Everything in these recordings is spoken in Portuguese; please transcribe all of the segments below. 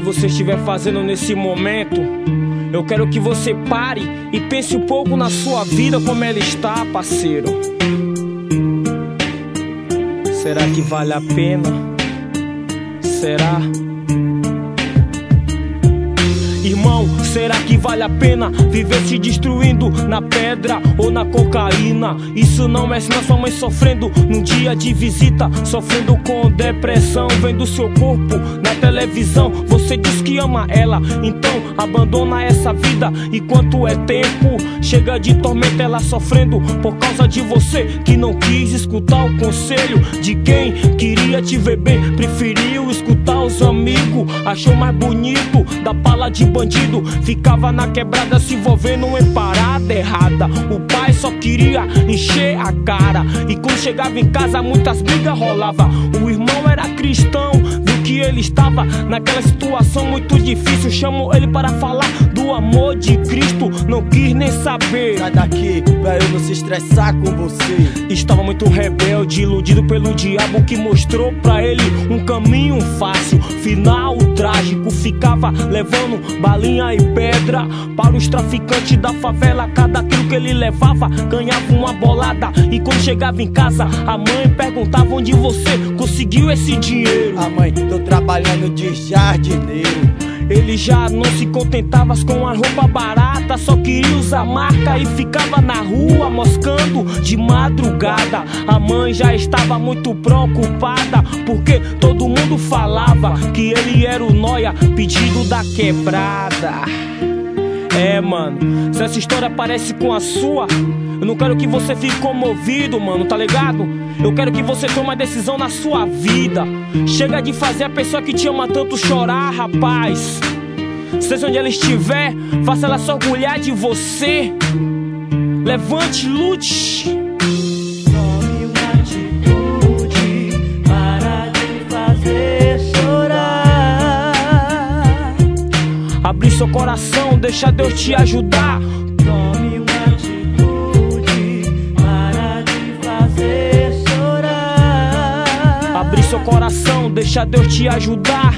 você estiver fazendo nesse momento, eu quero que você pare e pense um pouco na sua vida, como ela está, parceiro. Será que vale a pena? Será? Irmão, será que vale a pena viver se destruindo na pedra ou na cocaína? Isso não é senão sua mãe sofrendo num dia de visita, sofrendo com depressão, vendo seu corpo na televisão. Você diz que ama ela, então abandona essa vida. Enquanto é tempo, chega de tormento, ela sofrendo por causa de você, que não quis escutar o conselho de quem queria te ver bem. Preferiu escutar os amigos, achou mais bonito da pala de bandido. Ficava na quebrada se envolvendo em parada errada. O pai só queria encher a cara, e quando chegava em casa muitas brigas rolava. O irmão era cristão, viu que ele estava naquela situação muito difícil, chamou ele para falar do amor de Cristo, não quis nem saber. Sai daqui pra eu não se estressar com você. Estava muito rebelde, iludido pelo diabo, que mostrou pra ele um caminho fácil, final trágico. Ficava levando balinha e pedra para os traficantes da favela. Cada quilo que ele levava ganhava uma bolada, e quando chegava em casa a mãe perguntava: onde você conseguiu esse dinheiro? Ah, mãe, tô trabalhando de jardineiro. Ele já não se contentava com a roupa barata, só queria usar marca e ficava na rua moscando de madrugada. A mãe já estava muito preocupada, porque todo mundo falava que ele era o nóia pedido da quebrada. É, mano, se essa história parece com a sua, eu não quero que você fique comovido, mano, tá ligado? Eu quero que você tome uma decisão na sua vida. Chega de fazer a pessoa que te ama tanto chorar, rapaz. Seja onde ela estiver, faça ela se orgulhar de você. Levante, lute. Tome uma atitude, para de fazer chorar. Abrir seu coração, deixa Deus te ajudar. Tome uma atitude, para de fazer chorar. Abrir seu coração, deixa Deus te ajudar.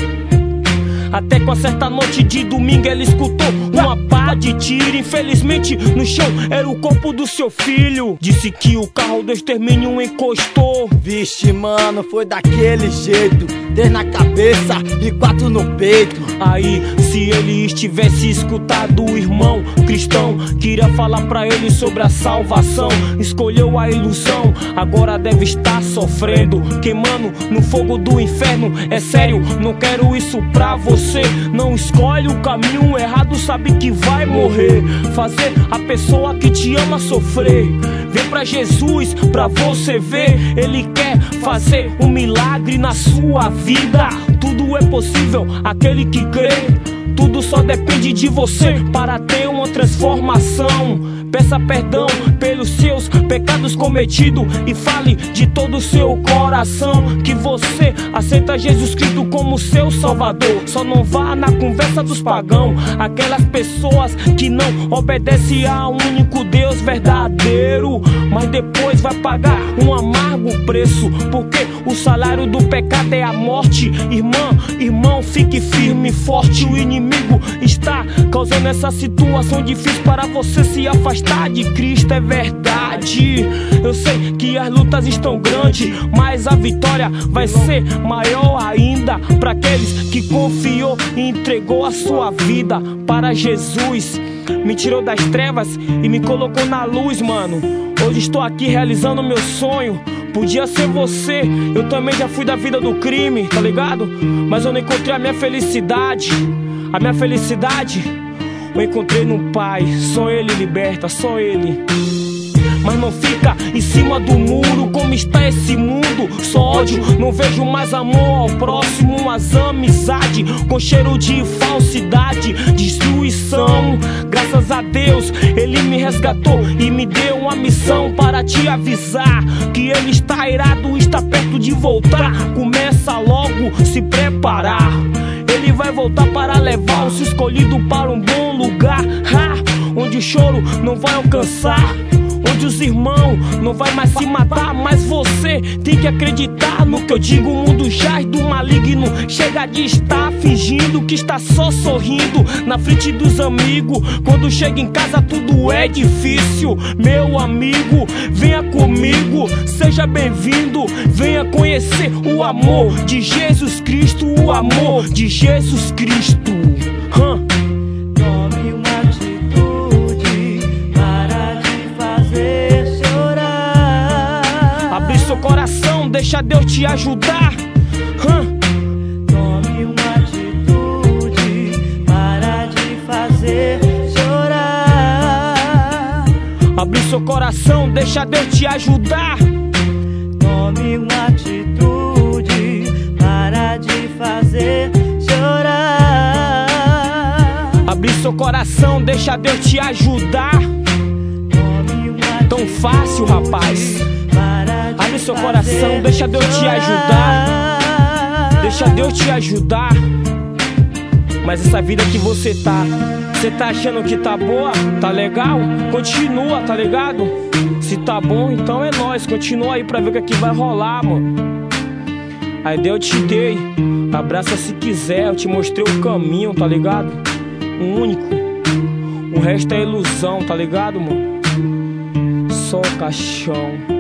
Até com a certa noite de domingo ele escutou uma pá de tiro. Infelizmente no chão era o corpo do seu filho. Disse que o carro do extermínio encostou. Vixe, mano, foi daquele jeito, 10 na cabeça e 4 no peito. Aí, se ele estivesse escutado, o irmão cristão queria falar pra ele sobre a salvação. Escolheu a ilusão, agora deve estar sofrendo, queimando no fogo do inferno. É sério, não quero isso pra você. Não escolhe o caminho errado, sabe que vai morrer. Fazer a pessoa que te ama sofrer. Vem pra Jesus pra você ver. Ele quer fazer um milagre na sua vida. Tudo é possível, aquele que crê. Tudo só depende de você para ter uma transformação. Peça perdão pelos seus pecados cometidos e fale de todo o seu coração que você aceita Jesus Cristo como seu Salvador. Só não vá na conversa dos pagãos, aquelas pessoas que não obedecem ao único Deus verdadeiro, mas depois vai pagar um amargo preço, porque o salário do pecado é a morte. Irmão, fique firme e forte. O inimigo está causando essa situação difícil para você se afastar de Cristo, é verdade. Eu sei que as lutas estão grandes, mas a vitória vai ser maior ainda para aqueles que confiou e entregou a sua vida para Jesus. Me tirou das trevas e me colocou na luz, mano. Hoje estou aqui realizando meu sonho. Podia ser você, eu também já fui da vida do crime, tá ligado? Mas eu não encontrei a minha felicidade. A minha felicidade eu encontrei no Pai. Só Ele liberta, só Ele. Mas não fica em cima do muro. Como está esse mundo? Só ódio, não vejo mais amor ao próximo. Mas amizade com cheiro de falsidade, destruição. Graças a Deus Ele me resgatou e me deu uma missão para te avisar que Ele está irado, está perto de voltar. Começa logo se preparar. Ele vai voltar para levar os escolhidos para um bom lugar, onde o choro não vai alcançar, onde os irmãos não vai mais se matar, mas você tem que acreditar no que eu digo. O mundo jaz do maligno, chega de estar fingindo que está só sorrindo na frente dos amigos. Quando chega em casa tudo é difícil. Meu amigo, venha comigo, seja bem-vindo, venha conhecer o amor de Jesus Cristo, o amor de Jesus Cristo. Tome uma atitude, para de fazer chorar. Abre seu coração, deixa Deus te ajudar. Tome uma atitude, para de fazer chorar. Abre seu coração, deixa Deus te ajudar. Tome uma atitude, para de fazer chorar. Abre seu coração, deixa Deus te ajudar. Tome uma Tão fácil, rapaz. Abre seu coração, deixa Deus te ajudar. Deixa Deus te ajudar. Mas essa vida que você tá achando que tá boa? Tá legal? Continua, tá ligado? Se tá bom, então é nóis. Continua aí pra ver o que aqui vai rolar, mano. A ideia eu te dei, abraça se quiser. Eu te mostrei o caminho, tá ligado? O único. O resto é ilusão, tá ligado, mano? Só caixão.